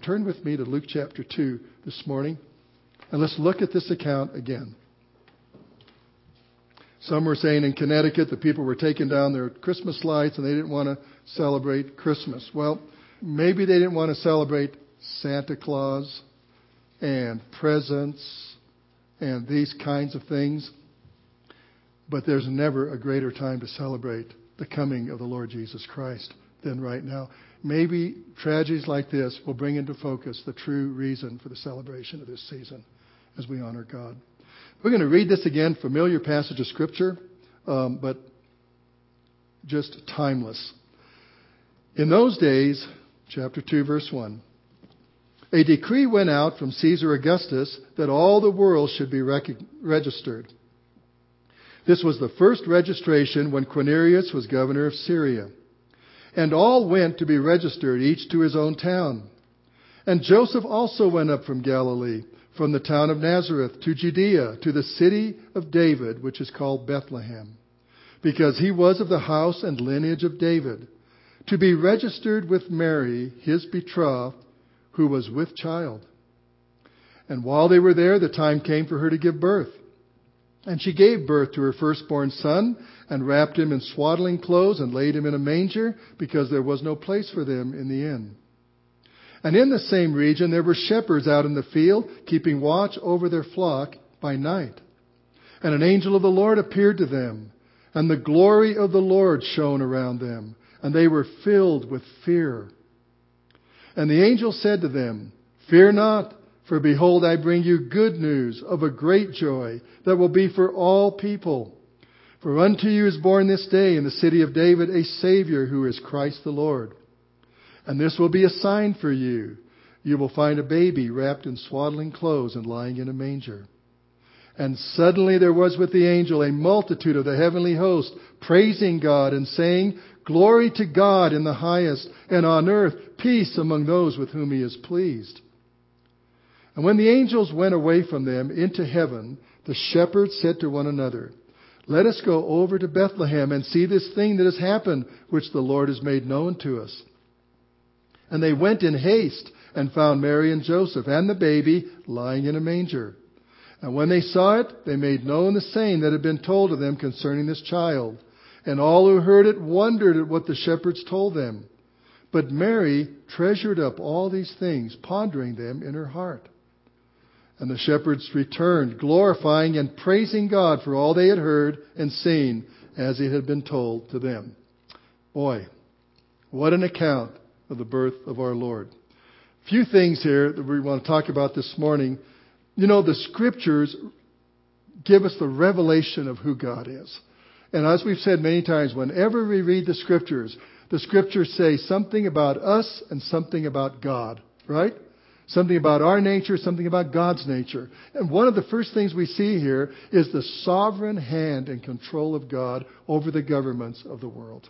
Turn with me to Luke chapter 2 this morning, and let's look at this account again. Some were saying in Connecticut the people were taking down their Christmas lights and they didn't want to celebrate Christmas. Well, maybe they didn't want to celebrate Santa Claus and presents and these kinds of things. But there's never a greater time to celebrate the coming of the Lord Jesus Christ than right now. Maybe tragedies like this will bring into focus the true reason for the celebration of this season as we honor God. We're going to read this again, familiar passage of Scripture, but just timeless. In those days, chapter 2, verse 1, a decree went out from Caesar Augustus that all the world should be registered. This was the first registration when Quirinius was governor of Syria. And all went to be registered, each to his own town. And Joseph also went up from Galilee, from the town of Nazareth to Judea, to the city of David, which is called Bethlehem, because he was of the house and lineage of David, to be registered with Mary, his betrothed, who was with child. And while they were there, the time came for her to give birth. And she gave birth to her firstborn son, and wrapped him in swaddling clothes, and laid him in a manger, because there was no place for them in the inn. And in the same region there were shepherds out in the field, keeping watch over their flock by night. And an angel of the Lord appeared to them, and the glory of the Lord shone around them, and they were filled with fear. And the angel said to them, "Fear not, for behold, I bring you good news of a great joy that will be for all people. For unto you is born this day in the city of David a Savior, who is Christ the Lord. And this will be a sign for you. You will find a baby wrapped in swaddling clothes and lying in a manger." And suddenly there was with the angel a multitude of the heavenly host, praising God and saying, "Glory to God in the highest, and on earth peace among those with whom he is pleased." And when the angels went away from them into heaven, the shepherds said to one another, "Let us go over to Bethlehem and see this thing that has happened, which the Lord has made known to us." And they went in haste and found Mary and Joseph and the baby lying in a manger. And when they saw it, they made known the saying that had been told to them concerning this child. And all who heard it wondered at what the shepherds told them. But Mary treasured up all these things, pondering them in her heart. And the shepherds returned, glorifying and praising God for all they had heard and seen, as it had been told to them. Boy, what an account of the birth of our Lord. A few things here that we want to talk about this morning. You know, the Scriptures give us the revelation of who God is. And as we've said many times, whenever we read the Scriptures say something about us and something about God, right? Something about our nature, something about God's nature. And one of the first things we see here is the sovereign hand and control of God over the governments of the world.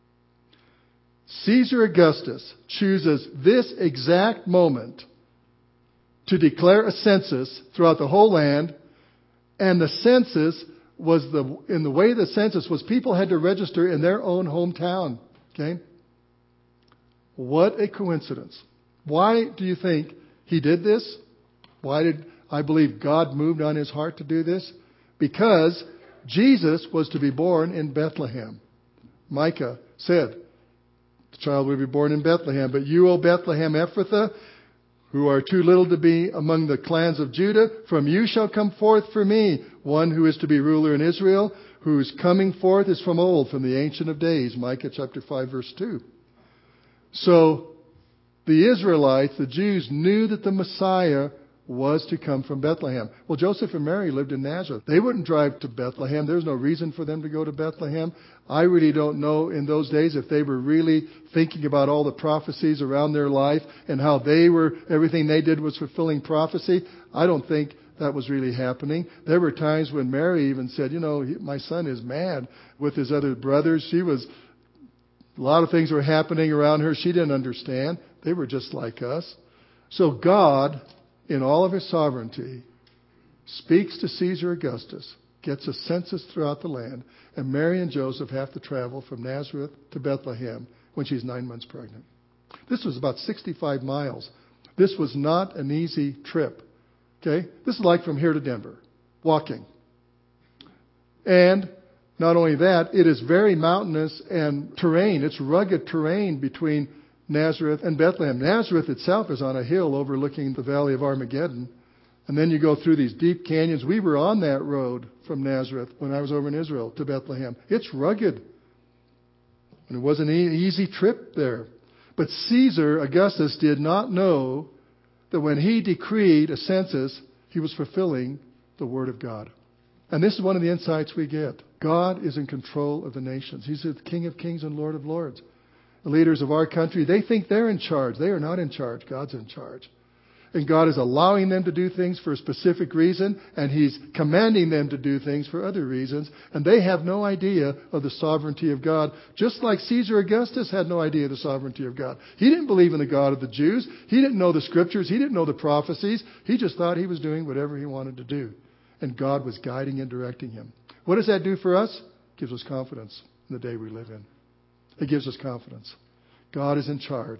Caesar Augustus chooses this exact moment to declare a census throughout the whole land. And the census was in the way the census was, people had to register in their own hometown. Okay? What a coincidence. Why do you think he did this? Why did I believe God moved on his heart to do this? Because Jesus was to be born in Bethlehem. Micah said, "The child will be born in Bethlehem. But you, O Bethlehem Ephrathah, who are too little to be among the clans of Judah, from you shall come forth for me one who is to be ruler in Israel, whose coming forth is from old, from the Ancient of Days." Micah chapter 5, verse 2. So the Israelites, the Jews, knew that the Messiah was to come from Bethlehem. Well, Joseph and Mary lived in Nazareth. They wouldn't drive to Bethlehem. There's no reason for them to go to Bethlehem. I really don't know in those days if they were really thinking about all the prophecies around their life and how everything they did was fulfilling prophecy. I don't think that was really happening. There were times when Mary even said, my son is mad with his other brothers. A lot of things were happening around her she didn't understand. They were just like us. So God, in all of his sovereignty, speaks to Caesar Augustus, gets a census throughout the land, and Mary and Joseph have to travel from Nazareth to Bethlehem when she's 9 months pregnant. This was about 65 miles This was not an easy trip. Okay? This is like from here to Denver, walking. And not only that, it is very mountainous and terrain. It's rugged terrain between Nazareth and Bethlehem. Nazareth itself is on a hill overlooking the Valley of Armageddon. And then you go through these deep canyons. We were on that road from Nazareth when I was over in Israel to Bethlehem. It's rugged. And it wasn't an easy trip there. But Caesar Augustus did not know that when he decreed a census, he was fulfilling the Word of God. And this is one of the insights we get. God is in control of the nations. He's the King of kings and Lord of lords. The leaders of our country, they think they're in charge. They are not in charge. God's in charge. And God is allowing them to do things for a specific reason, and He's commanding them to do things for other reasons. And they have no idea of the sovereignty of God, just like Caesar Augustus had no idea of the sovereignty of God. He didn't believe in the God of the Jews. He didn't know the Scriptures. He didn't know the prophecies. He just thought he was doing whatever he wanted to do. And God was guiding and directing him. What does that do for us? It gives us confidence in the day we live in. It gives us confidence. God is in charge.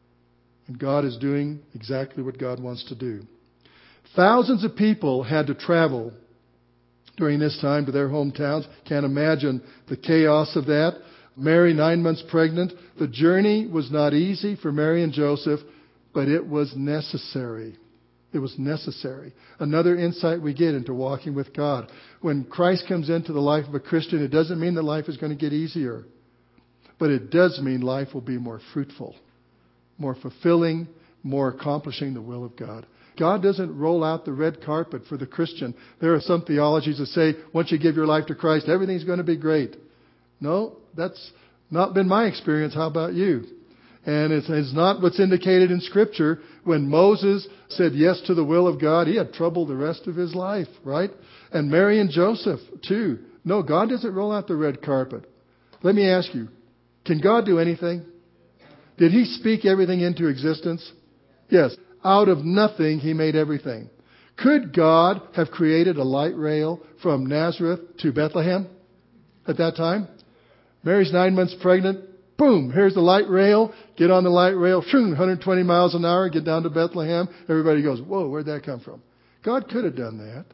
And God is doing exactly what God wants to do. Thousands of people had to travel during this time to their hometowns. Can't imagine the chaos of that. Mary, 9 months pregnant. The journey was not easy for Mary and Joseph, but it was necessary. It was necessary. Another insight we get into walking with God. When Christ comes into the life of a Christian, it doesn't mean that life is going to get easier. But it does mean life will be more fruitful, more fulfilling, more accomplishing the will of God. God doesn't roll out the red carpet for the Christian. There are some theologies that say once you give your life to Christ, everything's going to be great. No, that's not been my experience. How about you? And it's not what's indicated in Scripture. When Moses said yes to the will of God, he had trouble the rest of his life, right? And Mary and Joseph, too. No, God doesn't roll out the red carpet. Let me ask you, can God do anything? Did He speak everything into existence? Yes. Out of nothing, He made everything. Could God have created a light rail from Nazareth to Bethlehem at that time? Mary's 9 months pregnant. Boom, here's the light rail. Get on the light rail. 120 miles an hour. Get down to Bethlehem. Everybody goes, whoa, where'd that come from? God could have done that.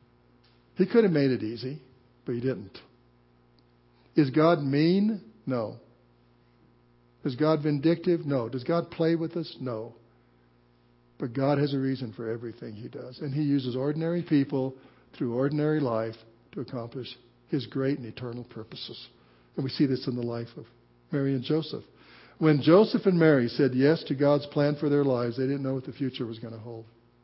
He could have made it easy, but He didn't. Is God mean? No. Is God vindictive? No. Does God play with us? No. But God has a reason for everything He does. And He uses ordinary people through ordinary life to accomplish His great and eternal purposes. And we see this in the life of Mary and Joseph. When Joseph and Mary said yes to God's plan for their lives, they didn't know what the future was going to hold.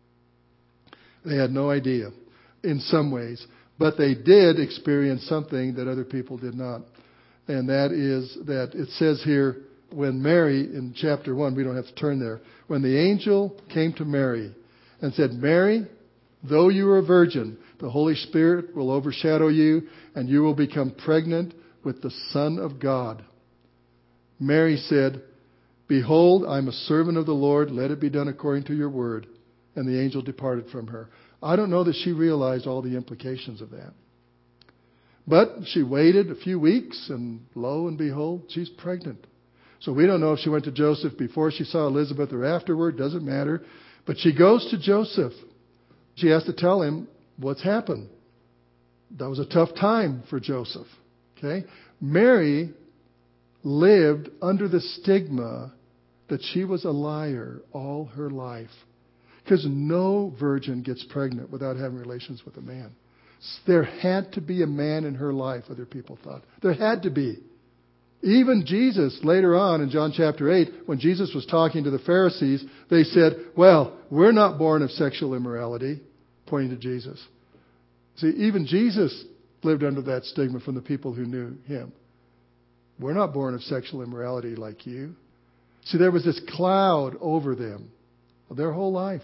They had no idea in some ways. But they did experience something that other people did not. And that is that it says here, when Mary, in chapter 1, we don't have to turn there, when the angel came to Mary and said, Mary, though you are a virgin, the Holy Spirit will overshadow you, and you will become pregnant with the Son of God. Mary said, Behold, I am a servant of the Lord. Let it be done according to your word. And the angel departed from her. I don't know that she realized all the implications of that. But she waited a few weeks, and lo and behold, she's pregnant. So we don't know if she went to Joseph before she saw Elizabeth or afterward. Doesn't matter. But she goes to Joseph. She has to tell him what's happened. That was a tough time for Joseph. Okay? Mary lived under the stigma that she was a liar all her life. Because no virgin gets pregnant without having relations with a man. There had to be a man in her life, other people thought. There had to be. Even Jesus, later on in John chapter 8, when Jesus was talking to the Pharisees, they said, well, we're not born of sexual immorality, pointing to Jesus. See, even Jesus lived under that stigma from the people who knew Him. We're not born of sexual immorality like you. See, there was this cloud over them their whole life.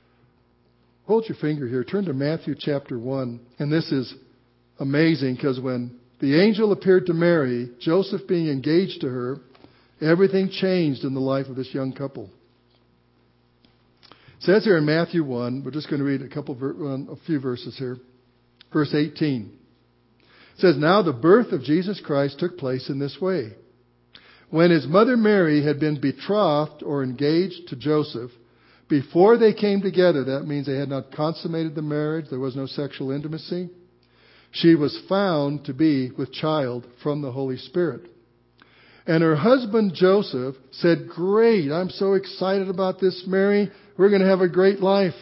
Hold your finger here. Turn to Matthew chapter 1. And this is amazing because when the angel appeared to Mary, Joseph being engaged to her, everything changed in the life of this young couple. It says here in Matthew 1, we're just going to read a few verses here. Verse 18. It says, Now the birth of Jesus Christ took place in this way. When His mother Mary had been betrothed or engaged to Joseph, Before they came together, that means they had not consummated the marriage, there was no sexual intimacy, she was found to be with child from the Holy Spirit. And her husband Joseph said, "Great, I'm so excited about this, Mary. We're going to have a great life."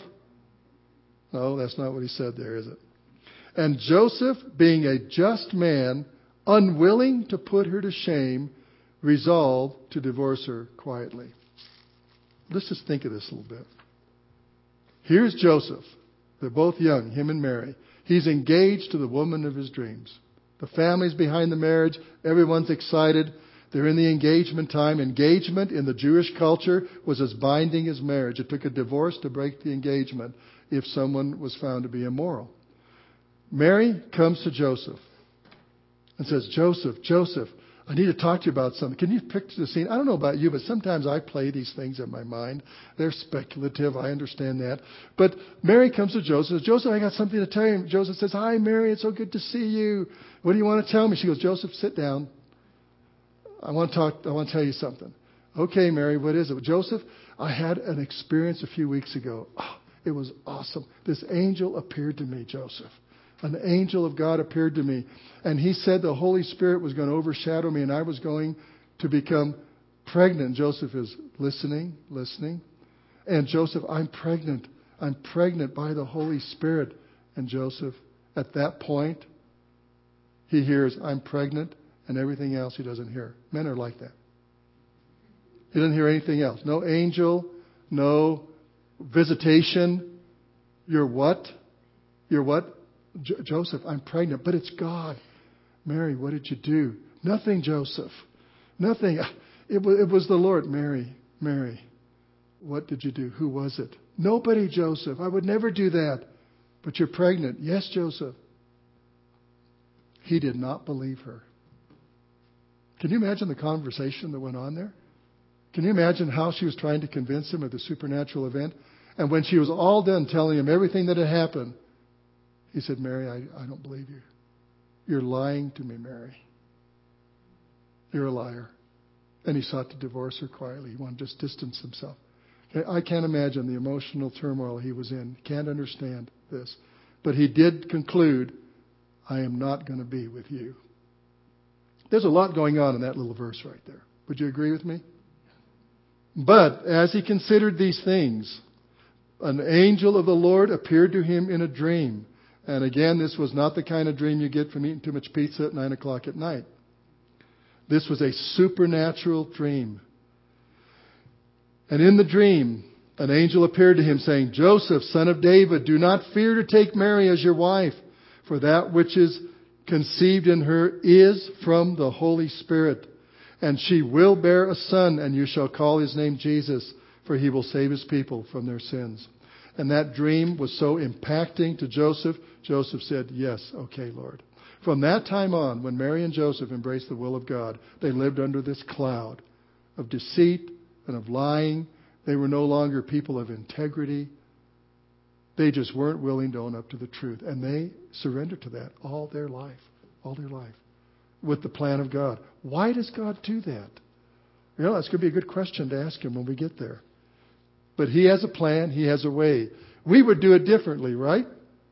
No, that's not what he said there, is it? And Joseph, being a just man, unwilling to put her to shame, resolved to divorce her quietly. Let's just think of this a little bit. Here's Joseph. They're both young, him and Mary. He's engaged to the woman of his dreams. The family's behind the marriage. Everyone's excited. They're in the engagement time. Engagement in the Jewish culture was as binding as marriage. It took a divorce to break the engagement if someone was found to be immoral. Mary comes to Joseph and says, Joseph, I need to talk to you about something. Can you picture the scene? I don't know about you, but sometimes I play these things in my mind. They're speculative. I understand that. But Mary comes to Joseph. Says, Joseph, I got something to tell you. Joseph says, "Hi, Mary. It's so good to see you. What do you want to tell me?" She goes, "Joseph, sit down. I want to tell you something." "Okay, Mary, what is it?" "Joseph, I had an experience a few weeks ago. Oh, it was awesome. This angel appeared to me, Joseph. An angel of God appeared to me. And he said the Holy Spirit was going to overshadow me and I was going to become pregnant." Joseph is listening. "And Joseph, I'm pregnant. I'm pregnant by the Holy Spirit." And Joseph, at that point, he hears, "I'm pregnant," and everything else he doesn't hear. Men are like that. He doesn't hear anything else. No angel, no visitation. "You're what? You're what?" "Joseph, I'm pregnant." "But it's God." "Mary, what did you do?" "Nothing, Joseph. Nothing. It was the Lord." "Mary, what did you do? Who was it?" "Nobody, Joseph. I would never do that." "But you're pregnant." "Yes, Joseph." He did not believe her. Can you imagine the conversation that went on there? Can you imagine how she was trying to convince him of the supernatural event? And when she was all done telling him everything that had happened, he said, "Mary, I don't believe you. You're lying to me, Mary. You're a liar." And he sought to divorce her quietly. He wanted to just distance himself. Okay, I can't imagine the emotional turmoil he was in. Can't understand this. But he did conclude, "I am not going to be with you." There's a lot going on in that little verse right there. Would you agree with me? But as he considered these things, an angel of the Lord appeared to him in a dream. And again, this was not the kind of dream you get from eating too much pizza at 9 o'clock at night. This was a supernatural dream. And in the dream, an angel appeared to him saying, "Joseph, son of David, do not fear to take Mary as your wife, for that which is conceived in her is from the Holy Spirit. And she will bear a son, and you shall call his name Jesus, for he will save his people from their sins." And that dream was so impacting to Joseph. Joseph said, "Yes, okay, Lord." From that time on, when Mary and Joseph embraced the will of God, they lived under this cloud of deceit and of lying. They were no longer people of integrity. They just weren't willing to own up to the truth. And they surrendered to that all their life, with the plan of God. Why does God do that? You know, that's going to be a good question to ask him when we get there. But he has a plan. He has a way. We would do it differently, right?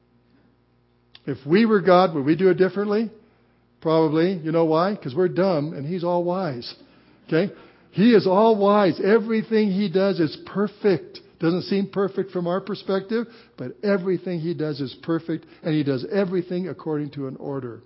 If we were God, would we do it differently? Probably. You know why? Because we're dumb and he's all wise. Okay? He is all wise. Everything he does is perfect. Doesn't seem perfect from our perspective, but everything he does is perfect, and he does everything according to an order.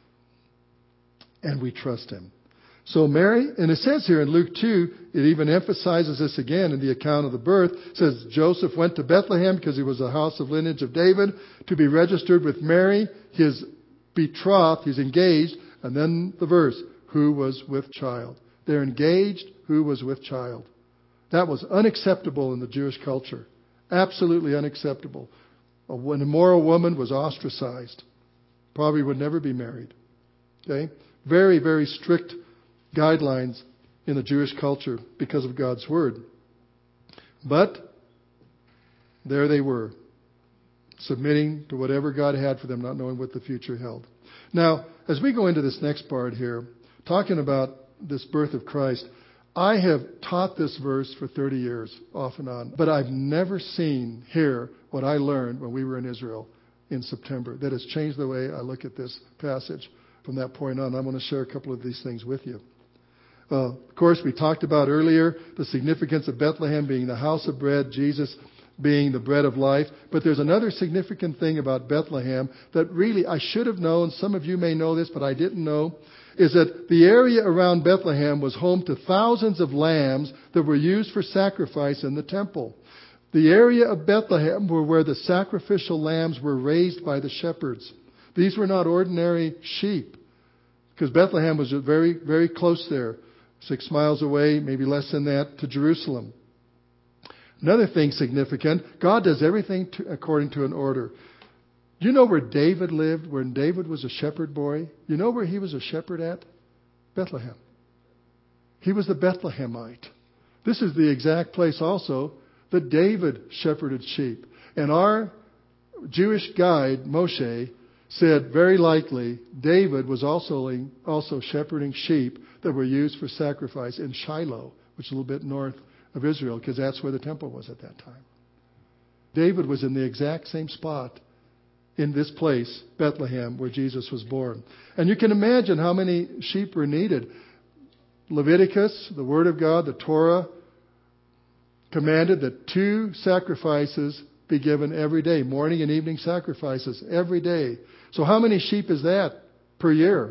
And we trust him. So Mary, and it says here in Luke 2, it even emphasizes this again in the account of the birth. It says Joseph went to Bethlehem because he was the house of lineage of David to be registered with Mary, his betrothed, he's engaged. And then the verse, who was with child. They're engaged, who was with child. That was unacceptable in the Jewish culture. Absolutely unacceptable. An immoral woman was ostracized. Probably would never be married. Okay? Very, very strict guidelines in the Jewish culture because of God's Word. But there they were, submitting to whatever God had for them, not knowing what the future held. Now, as we go into this next part here, talking about this birth of Christ, I have taught this verse for 30 years, off and on, but I've never seen here what I learned when we were in Israel in September that has changed the way I look at this passage from that point on. I want to share a couple of these things with you. Of course, we talked about earlier the significance of Bethlehem being the house of bread, Jesus being the bread of life. But there's another significant thing about Bethlehem that really I should have known. Some of you may know this, but I didn't know. Is that the area around Bethlehem was home to thousands of lambs that were used for sacrifice in the temple. The area of Bethlehem were where the sacrificial lambs were raised by the shepherds. These were not ordinary sheep, because Bethlehem was very, very close there, 6 miles away, maybe less than that, to Jerusalem. Another thing significant, God does everything according to an order. You know where David lived, when David was a shepherd boy? You know where he was a shepherd at? Bethlehem. He was the Bethlehemite. This is the exact place also that David shepherded sheep. And our Jewish guide, Moshe, said very likely David was also shepherding sheep that were used for sacrifice in Shiloh, which is a little bit north of Israel, because that's where the temple was at that time. David was in the exact same spot in this place, Bethlehem, where Jesus was born. And you can imagine how many sheep were needed. Leviticus, the Word of God, the Torah, commanded that 2 sacrifices be given every day, morning and evening sacrifices every day. So how many sheep is that per year?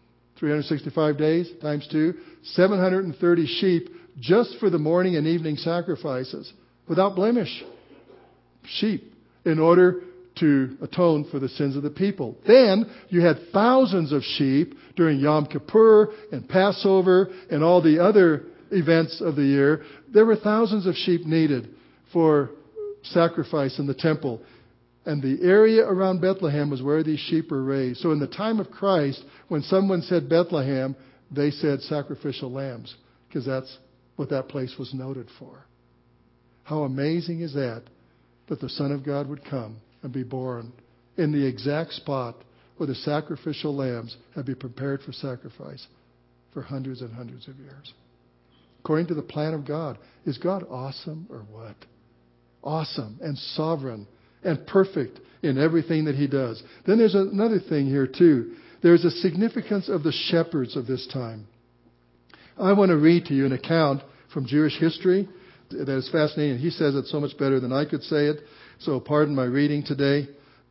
365 days times 2, 730 sheep just for the morning and evening sacrifices, without blemish. Sheep, in order to atone for the sins of the people. Then you had thousands of sheep during Yom Kippur and Passover and all the other events of the year. There were thousands of sheep needed for sacrifice in the temple. And the area around Bethlehem was where these sheep were raised. So in the time of Christ, when someone said Bethlehem, they said sacrificial lambs, because that's what that place was noted for. How amazing is that the Son of God would come and be born in the exact spot where the sacrificial lambs had been prepared for sacrifice for hundreds and hundreds of years. According to the plan of God. Is God awesome or what? Awesome and sovereign and perfect in everything that He does. Then there's another thing here too. There's a significance of the shepherds of this time. I want to read to you an account from Jewish history that is fascinating. He says it so much better than I could say it. So pardon my reading today.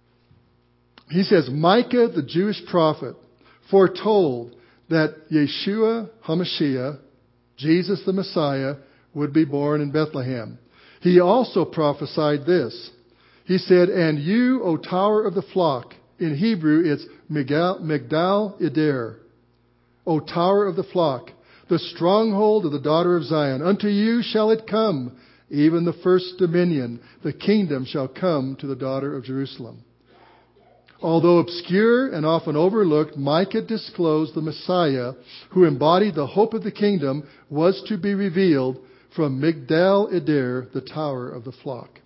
He says, Micah, the Jewish prophet, foretold that Yeshua HaMashiach, Jesus the Messiah, would be born in Bethlehem. He also prophesied this. He said, and you, O tower of the flock, in Hebrew it's Migdal Eder, O tower of the flock, the stronghold of the daughter of Zion, unto you shall it come, even the first dominion, the kingdom shall come to the daughter of Jerusalem. Although obscure and often overlooked, Micah disclosed the Messiah, who embodied the hope of the kingdom, was to be revealed from Migdal Eder, the tower of the flock.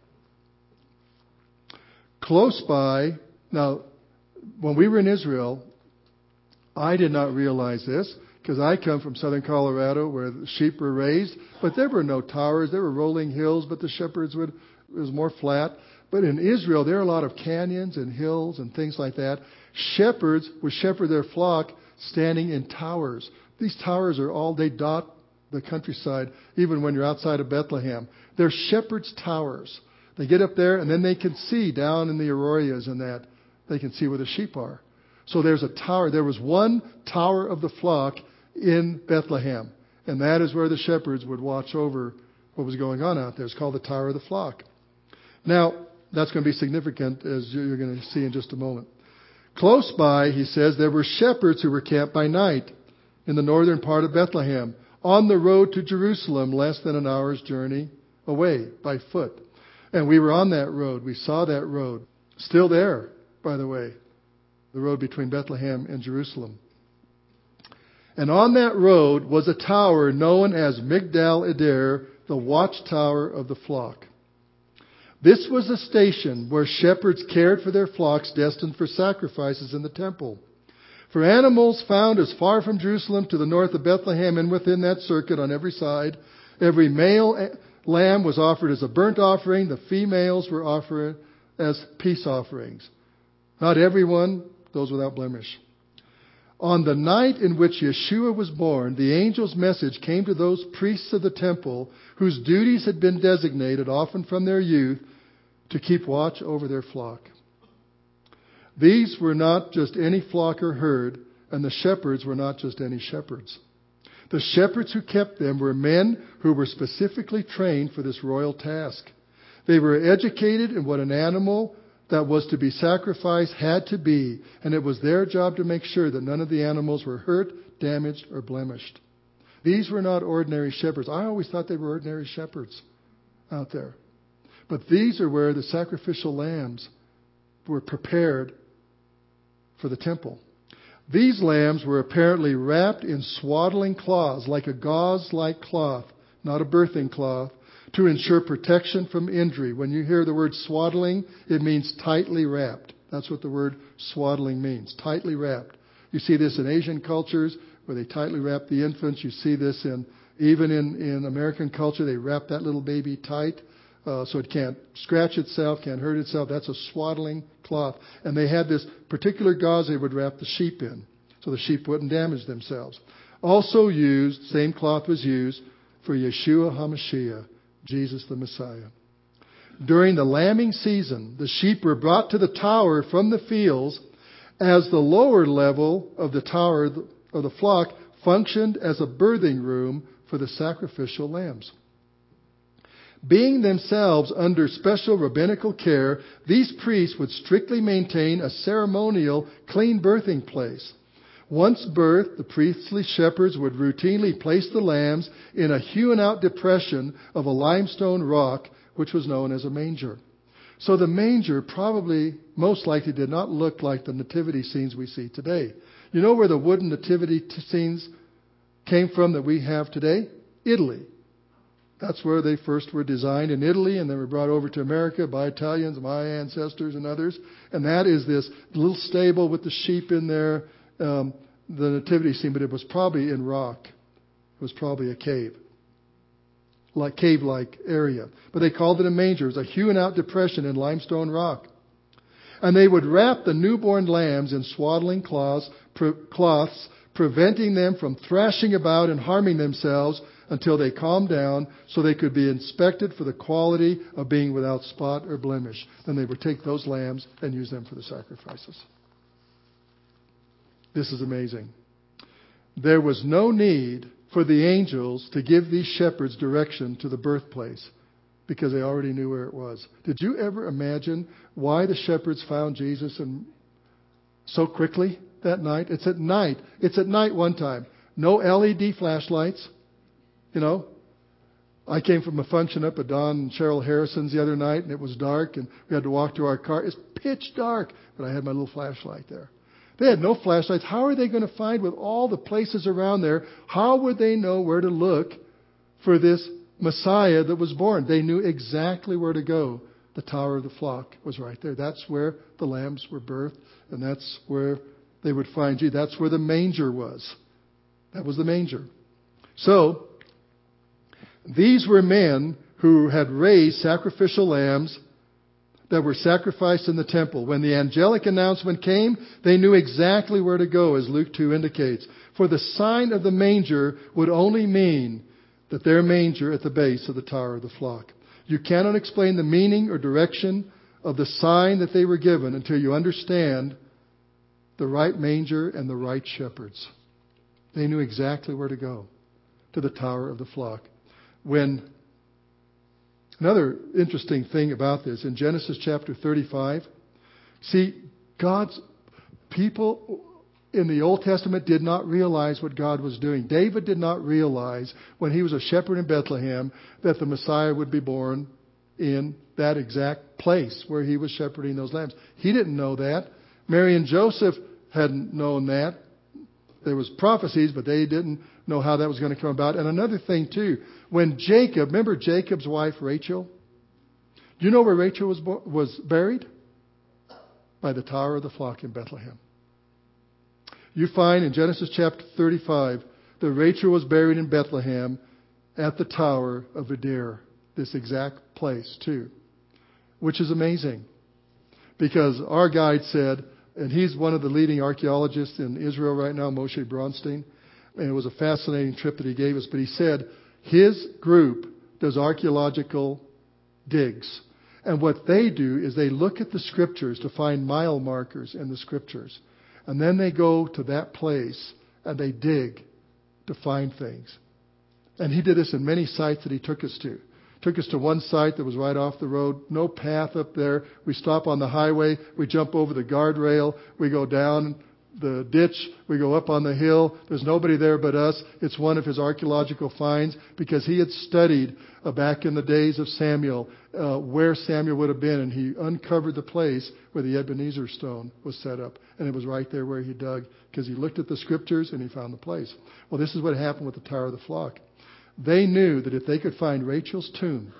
Close by, now, when we were in Israel, I did not realize this, because I come from southern Colorado where the sheep were raised, but there were no towers. There were rolling hills, but the shepherds it was more flat. But in Israel, there are a lot of canyons and hills and things like that. Shepherds would shepherd their flock standing in towers. These towers they dot the countryside, even when you're outside of Bethlehem. They're shepherds' towers. They get up there, and then they can see down in the arroyos and that. They can see where the sheep are. So there's a tower. There was one tower of the flock in Bethlehem. And that is where the shepherds would watch over what was going on out there. It's called the Tower of the Flock. Now, that's going to be significant, as you're going to see in just a moment. Close by, he says, there were shepherds who were camped by night in the northern part of Bethlehem, on the road to Jerusalem, less than an hour's journey away by foot. And we were on that road. We saw that road. Still there, by the way. The road between Bethlehem and Jerusalem. And on that road was a tower known as Migdal Eder, the watchtower of the flock. This was a station where shepherds cared for their flocks destined for sacrifices in the temple. For animals found as far from Jerusalem to the north of Bethlehem and within that circuit on every side, every male lamb was offered as a burnt offering. The females were offered as peace offerings. Not everyone, those without blemish. On the night in which Yeshua was born, the angel's message came to those priests of the temple whose duties had been designated, often from their youth, to keep watch over their flock. These were not just any flock or herd, and the shepherds were not just any shepherds. The shepherds who kept them were men who were specifically trained for this royal task. They were educated in what an animal that was to be sacrificed had to be, and it was their job to make sure that none of the animals were hurt, damaged, or blemished. These were not ordinary shepherds. I always thought they were ordinary shepherds out there. But these are where the sacrificial lambs were prepared for the temple. These lambs were apparently wrapped in swaddling cloths, like a gauze-like cloth, not a birthing cloth, to ensure protection from injury. When you hear the word swaddling, it means tightly wrapped. That's what the word swaddling means, tightly wrapped. You see this in Asian cultures where they tightly wrap the infants. You see this even in American culture. They wrap that little baby tight so it can't scratch itself, can't hurt itself. That's a swaddling cloth. And they had this particular gauze they would wrap the sheep in so the sheep wouldn't damage themselves. Also used, same cloth was used for Yeshua HaMashiach, Jesus the Messiah. During the lambing season, the sheep were brought to the tower from the fields as the lower level of the tower of the flock functioned as a birthing room for the sacrificial lambs. Being themselves under special rabbinical care, these priests would strictly maintain a ceremonial clean birthing place. Once birthed, the priestly shepherds would routinely place the lambs in a hewn-out depression of a limestone rock, which was known as a manger. So the manger probably, most likely, did not look like the nativity scenes we see today. You know where the wooden nativity scenes came from that we have today? Italy. That's where they first were designed, in Italy, and then were brought over to America by Italians, my ancestors and others. And that is this little stable with the sheep in there, the nativity scene, but it was probably in rock. It was probably a cave-like area. But they called it a manger. It was a hewn-out depression in limestone rock. And they would wrap the newborn lambs in swaddling cloths, preventing them from thrashing about and harming themselves until they calmed down so they could be inspected for the quality of being without spot or blemish. Then they would take those lambs and use them for the sacrifices. This is amazing. There was no need for the angels to give these shepherds direction to the birthplace because they already knew where it was. Did you ever imagine why the shepherds found Jesus so quickly that night? It's at night. It's at night one time. No LED flashlights. You know, I came from a function up at Don and Cheryl Harrison's the other night, and it was dark, and we had to walk to our car. It's pitch dark, but I had my little flashlight there. They had no flashlights. How are they going to find with all the places around there? How would they know where to look for this Messiah that was born? They knew exactly where to go. The Tower of the Flock was right there. That's where the lambs were birthed, and that's where they would find Jesus. That's where the manger was. That was the manger. So, these were men who had raised sacrificial lambs that were sacrificed in the temple. When the angelic announcement came, they knew exactly where to go, as Luke 2 indicates. For the sign of the manger would only mean that their manger at the base of the Tower of the Flock. You cannot explain the meaning or direction of the sign that they were given until you understand the right manger and the right shepherds. They knew exactly where to go, to the Tower of the Flock. Another interesting thing about this, in Genesis chapter 35, see, God's people in the Old Testament did not realize what God was doing. David did not realize when he was a shepherd in Bethlehem that the Messiah would be born in that exact place where he was shepherding those lambs. He didn't know that. Mary and Joseph hadn't known that. There was prophecies, but they didn't know how that was going to come about. And another thing, too, when Jacob, remember Jacob's wife, Rachel? Do you know where Rachel was buried? By the Tower of the Flock in Bethlehem. You find in Genesis chapter 35 that Rachel was buried in Bethlehem at the Tower of Adir, this exact place too, which is amazing because our guide said, and he's one of the leading archaeologists in Israel right now, Moshe Bronstein, and it was a fascinating trip that he gave us, but he said his group does archaeological digs. And what they do is they look at the scriptures to find mile markers in the scriptures. And then they go to that place and they dig to find things. And he did this in many sites that he took us to. Took us to one site that was right off the road, no path up there. We stop on the highway, we jump over the guardrail, we go down the ditch, we go up on the hill. There's nobody there but us. It's one of his archaeological finds because he had studied back in the days of Samuel where Samuel would have been, and he uncovered the place where the Ebenezer stone was set up, and it was right there where he dug because he looked at the scriptures and he found the place. Well, this is what happened with the Tower of the Flock. They knew that if they could find Rachel's tomb,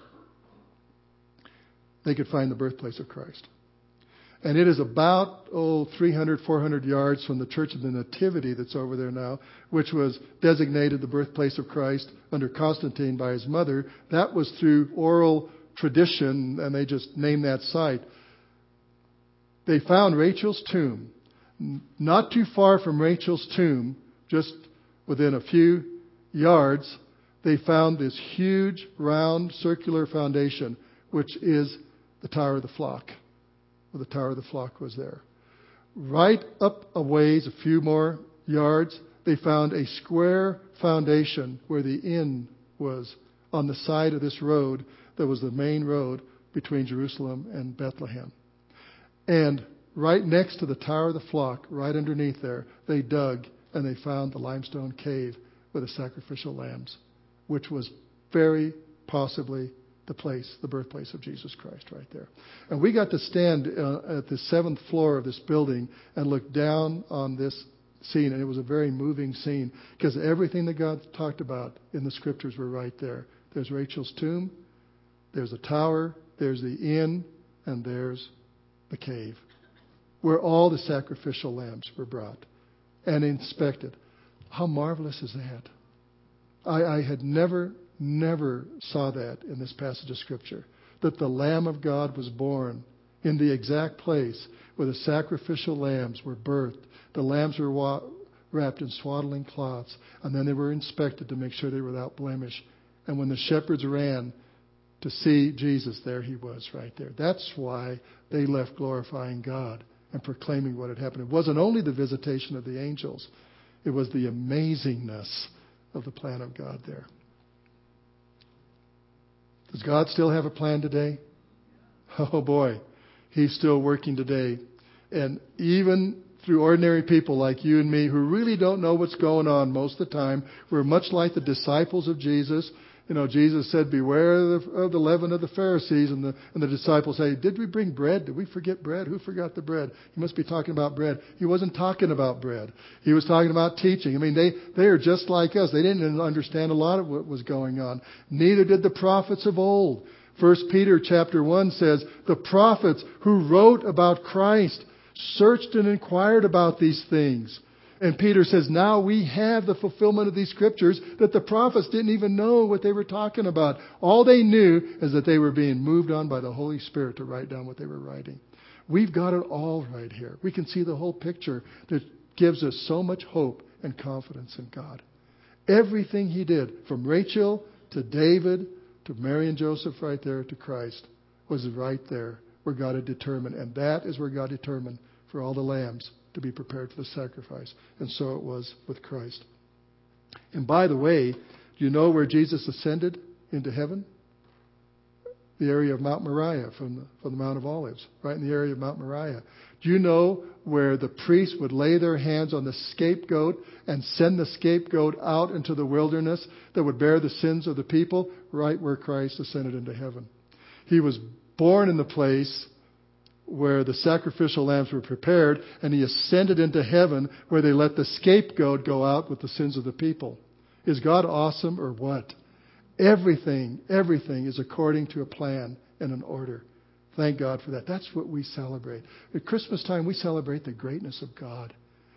they could find the birthplace of Christ. And it is about, 300, 400 yards from the Church of the Nativity that's over there now, which was designated the birthplace of Christ under Constantine by his mother. That was through oral tradition, and they just named that site. They found Rachel's tomb. Not too far from Rachel's tomb, just within a few yards, they found this huge, round, circular foundation, which is the Tower of the Flock. Well, the Tower of the Flock was there. Right up a ways, a few more yards, they found a square foundation where the inn was on the side of this road that was the main road between Jerusalem and Bethlehem. And right next to the Tower of the Flock, right underneath there, they dug and they found the limestone cave with the sacrificial lambs, which was very possibly the birthplace of Jesus Christ right there. And we got to stand at the 7th floor of this building and look down on this scene, and it was a very moving scene because everything that God talked about in the scriptures were right there. There's Rachel's tomb, there's the tower, there's the inn, and there's the cave where all the sacrificial lambs were brought and inspected. How marvelous is that? I had never saw that in this passage of Scripture, that the Lamb of God was born in the exact place where the sacrificial lambs were birthed. The lambs were wrapped in swaddling cloths, and then they were inspected to make sure they were without blemish. And when the shepherds ran to see Jesus, there he was right there. That's why they left glorifying God and proclaiming what had happened. It wasn't only the visitation of the angels, it was the amazingness of the plan of God there. Does God still have a plan today? Oh boy, He's still working today. And even through ordinary people like you and me who really don't know what's going on most of the time, we're much like the disciples of Jesus. You know, Jesus said, beware of the leaven of the Pharisees. And the disciples say, did we bring bread? Did we forget bread? Who forgot the bread? He must be talking about bread. He wasn't talking about bread. He was talking about teaching. I mean, they are just like us. They didn't understand a lot of what was going on. Neither did the prophets of old. 1 Peter chapter 1 says, the prophets who wrote about Christ searched and inquired about these things. And Peter says, now we have the fulfillment of these scriptures that the prophets didn't even know what they were talking about. All they knew is that they were being moved on by the Holy Spirit to write down what they were writing. We've got it all right here. We can see the whole picture that gives us so much hope and confidence in God. Everything He did, from Rachel to David to Mary and Joseph right there to Christ, was right there where God had determined. And that is where God determined for all the lambs to be prepared for the sacrifice. And so it was with Christ. And by the way, do you know where Jesus ascended into heaven? The area of Mount Moriah, from the Mount of Olives, right in the area of Mount Moriah. Do you know where the priests would lay their hands on the scapegoat and send the scapegoat out into the wilderness that would bear the sins of the people? Right where Christ ascended into heaven. He was born in the place where the sacrificial lambs were prepared, and He ascended into heaven where they let the scapegoat go out with the sins of the people. Is God awesome or what? Everything is according to a plan and an order. Thank God for that. That's what we celebrate. At Christmas time, we celebrate the greatness of God.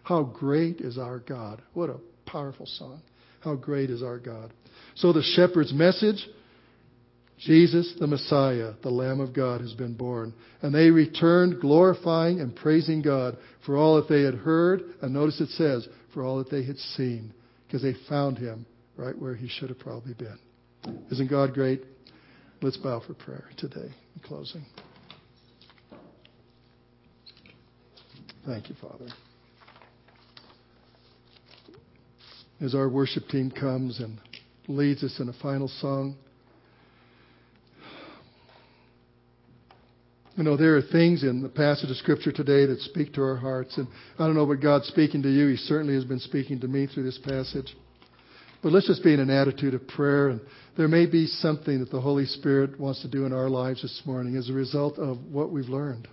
How great is our God. What a powerful song. How great is our God. So the shepherd's message, Jesus, the Messiah, the Lamb of God, has been born. And they returned glorifying and praising God for all that they had heard. And notice it says, for all that they had seen. Because they found him right where he should have probably been. Isn't God great? Let's bow for prayer today in closing. Thank you, Father. As our worship team comes and leads us in a final song, you know, there are things in the passage of Scripture today that speak to our hearts. And I don't know what God's speaking to you. He certainly has been speaking to me through this passage. But let's just be in an attitude of prayer. And there may be something that the Holy Spirit wants to do in our lives this morning as a result of what we've learned.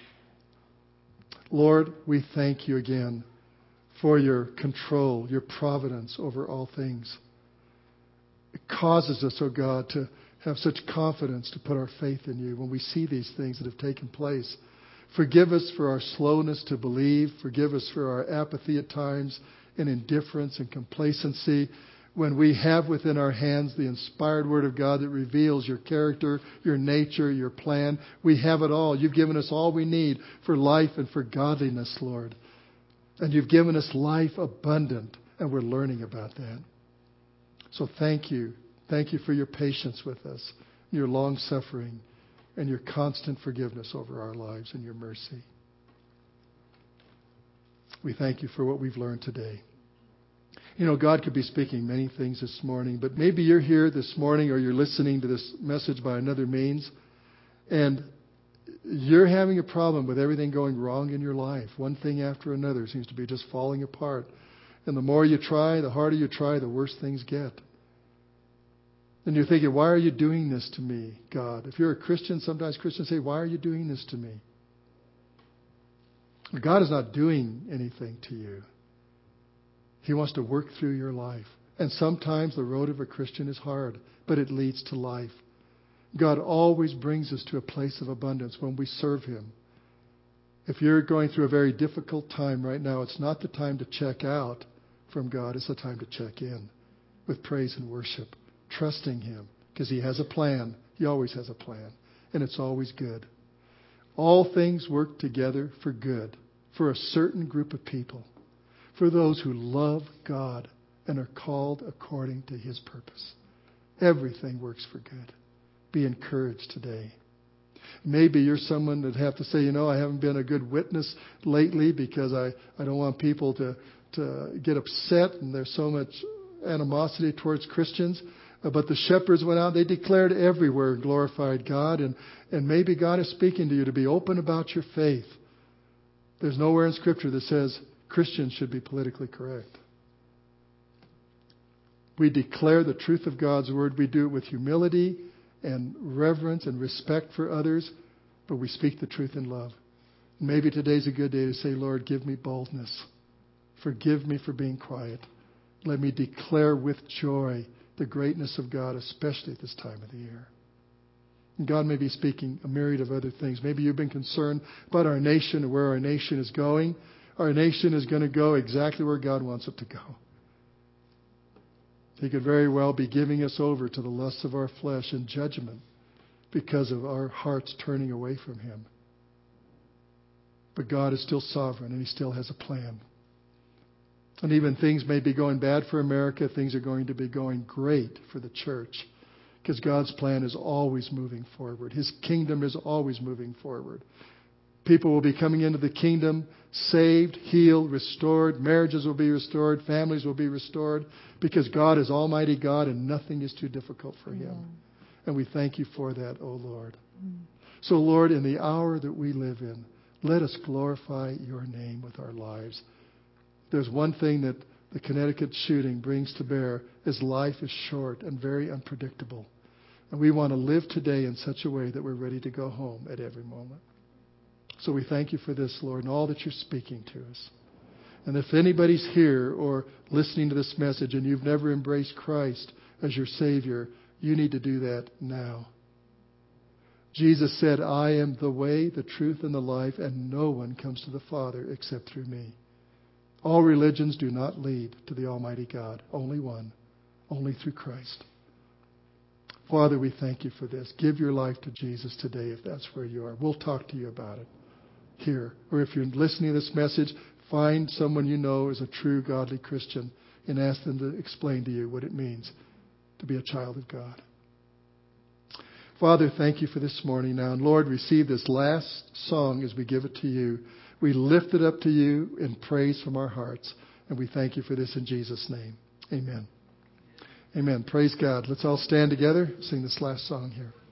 Lord, we thank you again for your control, your providence over all things. It causes us, oh God, to have such confidence to put our faith in you when we see these things that have taken place. Forgive us for our slowness to believe. Forgive us for our apathy at times and indifference and complacency when we have within our hands the inspired Word of God that reveals your character, your nature, your plan. We have it all. You've given us all we need for life and for godliness, Lord. And you've given us life abundant, and we're learning about that. So thank you. Thank you for your patience with us, your long-suffering, and your constant forgiveness over our lives and your mercy. We thank you for what we've learned today. You know, God could be speaking many things this morning, but maybe you're here this morning or you're listening to this message by another means, and you're having a problem with everything going wrong in your life. One thing after another seems to be just falling apart. And the more you try, the harder you try, the worse things get. And you're thinking, why are you doing this to me, God? If you're a Christian, sometimes Christians say, why are you doing this to me? God is not doing anything to you. He wants to work through your life. And sometimes the road of a Christian is hard, but it leads to life. God always brings us to a place of abundance when we serve Him. If you're going through a very difficult time right now, it's not the time to check out from God. It's the time to check in with praise and worship, trusting Him, because He has a plan. He always has a plan, and it's always good. All things work together for good, for a certain group of people, for those who love God and are called according to His purpose. Everything works for good. Be encouraged today. Maybe you're someone that have to say, you know, I haven't been a good witness lately because I don't want people to get upset and there's so much animosity towards Christians. But the shepherds went out, they declared everywhere and glorified God. And maybe God is speaking to you to be open about your faith. There's nowhere in Scripture that says Christians should be politically correct. We declare the truth of God's Word. We do it with humility and reverence and respect for others, but we speak the truth in love. Maybe today's a good day to say, Lord, give me boldness. Forgive me for being quiet. Let me declare with joy the greatness of God, especially at this time of the year. And God may be speaking a myriad of other things. Maybe you've been concerned about our nation and where our nation is going. Our nation is going to go exactly where God wants it to go. He could very well be giving us over to the lusts of our flesh and judgment because of our hearts turning away from Him. But God is still sovereign and He still has a plan. And even things may be going bad for America, things are going to be going great for the church. Because God's plan is always moving forward. His kingdom is always moving forward. People will be coming into the kingdom saved, healed, restored. Marriages will be restored. Families will be restored. Because God is Almighty God and nothing is too difficult for Him. And we thank you for that, O Lord. So, Lord, in the hour that we live in, let us glorify your name with our lives. There's one thing that the Connecticut shooting brings to bear is life is short and very unpredictable. And we want to live today in such a way that we're ready to go home at every moment. So we thank you for this, Lord, and all that you're speaking to us. And if anybody's here or listening to this message and you've never embraced Christ as your Savior, you need to do that now. Jesus said, I am the way, the truth, and the life, and no one comes to the Father except through me. All religions do not lead to the Almighty God. Only one. Only through Christ. Father, we thank you for this. Give your life to Jesus today if that's where you are. We'll talk to you about it here. Or if you're listening to this message, find someone you know is a true godly Christian and ask them to explain to you what it means to be a child of God. Father, thank you for this morning now. And Lord, receive this last song as we give it to you. We lift it up to you in praise from our hearts. And we thank you for this in Jesus' name. Amen. Amen. Praise God. Let's all stand together, sing this last song here.